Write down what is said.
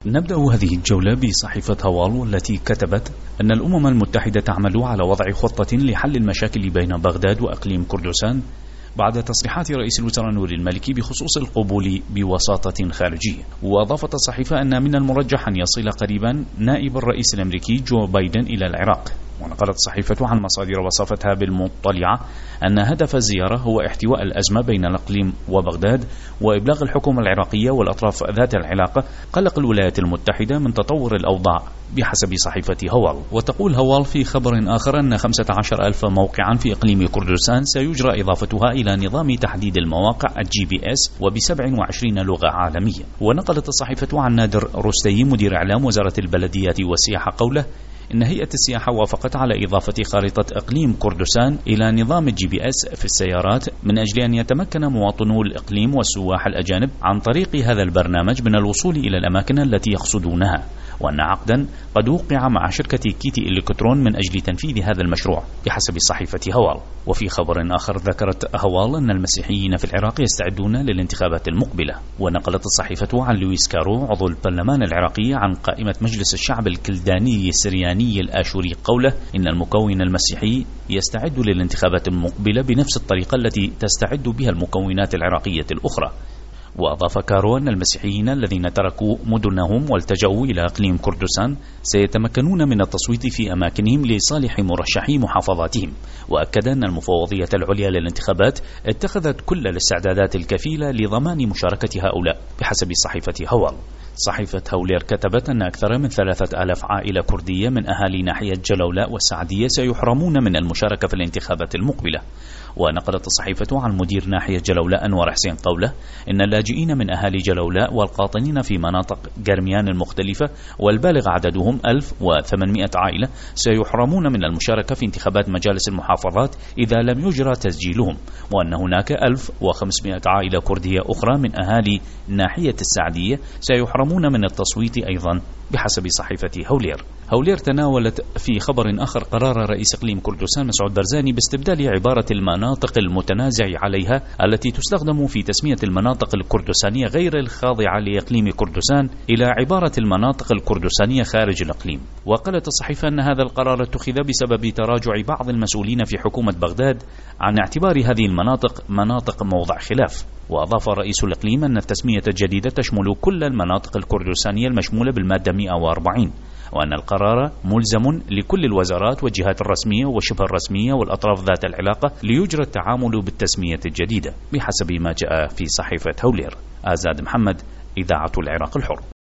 نبدأ هذه الجولة بصحيفة هوال، والتي كتبت أن الأمم المتحدة تعمل على وضع خطة لحل المشاكل بين بغداد وأقليم كردستان بعد تصريحات رئيس الوزراء نوري المالكي بخصوص القبول بوساطة خارجية. وأضافت الصحيفة أن من المرجح أن يصل قريبا نائب الرئيس الأمريكي جو بايدن إلى العراق. ونقلت الصحيفة عن مصادر وصفتها بالمطلعة أن هدف الزيارة هو احتواء الأزمة بين الأقليم وبغداد وإبلاغ الحكومة العراقية والأطراف ذات العلاقة قلق الولايات المتحدة من تطور الأوضاع بحسب صحيفة هوال. وتقول هوال في خبر آخر أن 15,000 موقعا في إقليم كردستان سيجرى إضافتها إلى نظام تحديد المواقع الGPS وب27 لغة عالمية. ونقلت الصحيفة عن نادر رستي مدير إعلام وزارة البلديات والسياحة قوله إن هيئة السياحة وافقت على إضافة خارطة إقليم كردستان إلى نظام الGPS في السيارات من أجل أن يتمكن مواطنو الإقليم والسواح الأجانب عن طريق هذا البرنامج من الوصول إلى الأماكن التي يقصدونها، وأن عقدا قد وقع مع شركة كيتي إلكترون من أجل تنفيذ هذا المشروع بحسب صحيفة هوال. وفي خبر آخر ذكرت هوال أن المسيحيين في العراق يستعدون للانتخابات المقبلة. ونقلت الصحيفة عن لويس كارو عضو البرلمان العراقي عن قائمة مجلس الشعب الكلداني السرياني الآشوري قوله إن المكون المسيحي يستعد للانتخابات المقبلة بنفس الطريقة التي تستعد بها المكونات العراقية الأخرى. وأضاف كارو أن المسيحيين الذين تركوا مدنهم والتجأوا إلى إقليم كردستان سيتمكنون من التصويت في أماكنهم لصالح مرشحي محافظاتهم. وأكد أن المفوضية العليا للانتخابات اتخذت كل الاستعدادات الكفيلة لضمان مشاركة هؤلاء بحسب صحيفة هوال. صحيفة هولير كتبت أن أكثر من 3,000 عائلة كردية من أهالي ناحية جلولاء والسعدية سيحرمون من المشاركة في الانتخابات المقبلة. ونقلت الصحيفة عن مدير ناحية جلولاء أنور حسين قوله إن اللاجئين من أهالي جلولاء والقاطنين في مناطق قرميان المختلفة والبالغ عددهم 1800 عائلة سيحرمون من المشاركة في انتخابات مجالس المحافظات إذا لم يجرى تسجيلهم، وأن هناك 1500 عائلة كردية أخرى من أهالي ناحية السعدية سيحرمون من التصويت أيضا بحسب صحيفة هولير. هولير تناولت في خبر آخر قرار رئيس إقليم كردستان مسعود برزاني باستبدال عبارة المناطق المتنازع عليها التي تستخدم في تسمية المناطق الكردستانية غير الخاضعة لإقليم كردستان إلى عبارة المناطق الكردستانية خارج الإقليم. وقالت الصحيفة أن هذا القرار اتخذ بسبب تراجع بعض المسؤولين في حكومة بغداد عن اعتبار هذه المناطق مناطق موضع خلاف. وأضاف رئيس الإقليم أن التسمية الجديدة تشمل كل المناطق الكردستانية المشمولة بالمادة 140، وأن القرار ملزم لكل الوزارات والجهات الرسمية والشبه الرسمية والأطراف ذات العلاقة ليجرى التعامل بالتسمية الجديدة بحسب ما جاء في صحيفة هولير. آزاد محمد، إذاعة العراق الحر.